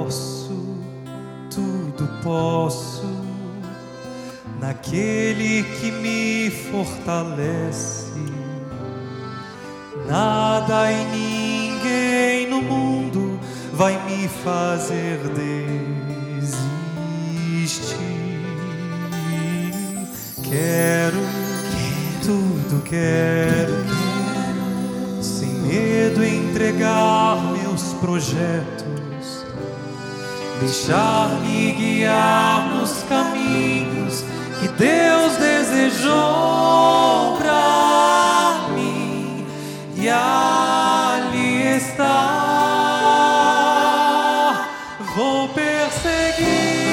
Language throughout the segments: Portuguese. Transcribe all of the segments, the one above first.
tudo posso, naquele que me fortalece. Nada e ninguém no mundo vai me fazer desistir. Tudo quero, sem medo entregar meus projetos, deixar-me guiar nos caminhos que Deus desejou pra mim, e ali está. Vou perseguir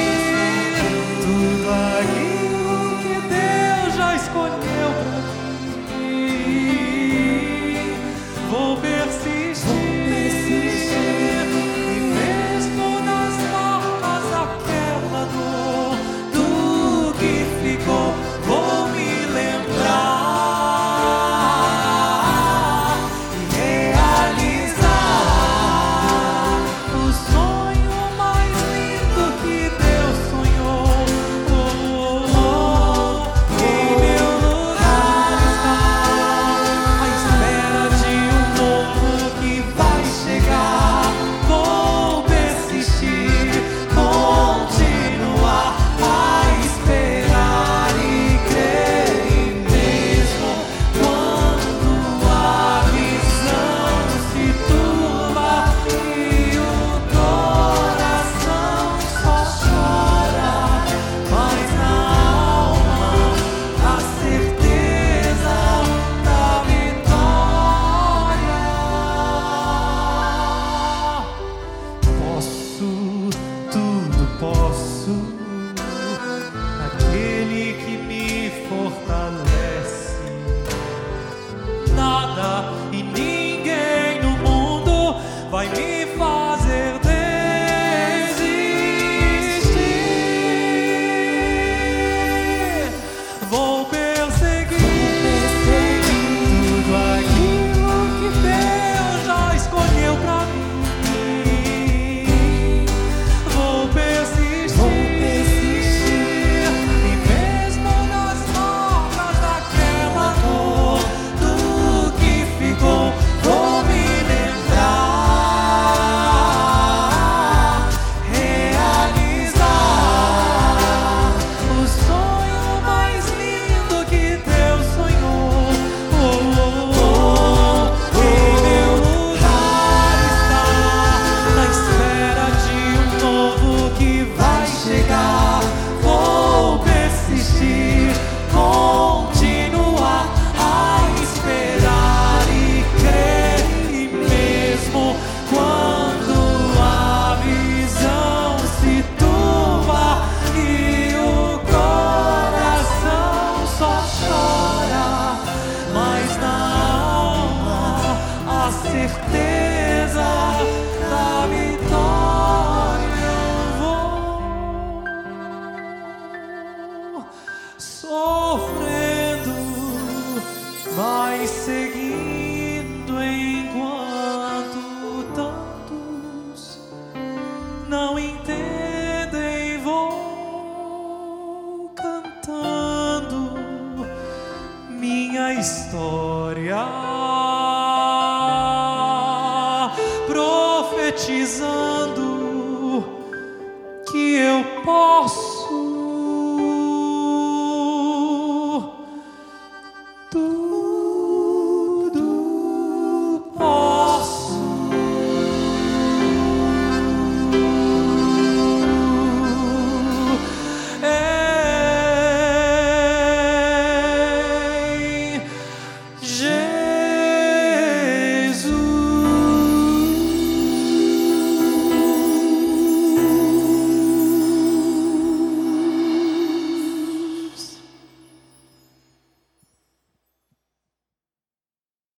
tudo aquilo que Deus já escolheu pra mim. Vou persistir, e mesmo nas marcas daquela dor, do que ficou, vou me lembrar e realizar o sonho mais lindo que Deus sonhou. Em meu lugar está, à espera de um novo que vai chegar. Vou persistir, continuar a esperar e crer, e mesmo quando a visão se turva e o coração só chora, mas na alma a certeza da vitória. Tudo posso, naquele que me fortalece. Nada e ninguém no mundo vai me fazer desistir. Vou perseguir tudo aquilo que Deus já escolheu pra mim. Vou persistir, e mesmo nas marcas daquela dor, do que ficou, vou me lembrar, realizar o sonho mais lindo que Deus sonhou. Em meu lugar está, na espera de um novo que vai chegar. Vou persistir, continuar a esperar e crer, e mesmo quando a visão se turva e o coração só chora, mas na alma a certeza da vitória. Eu vou sofrendo, mas seguindo enquanto tantos não entendem. Vou cantando minha história.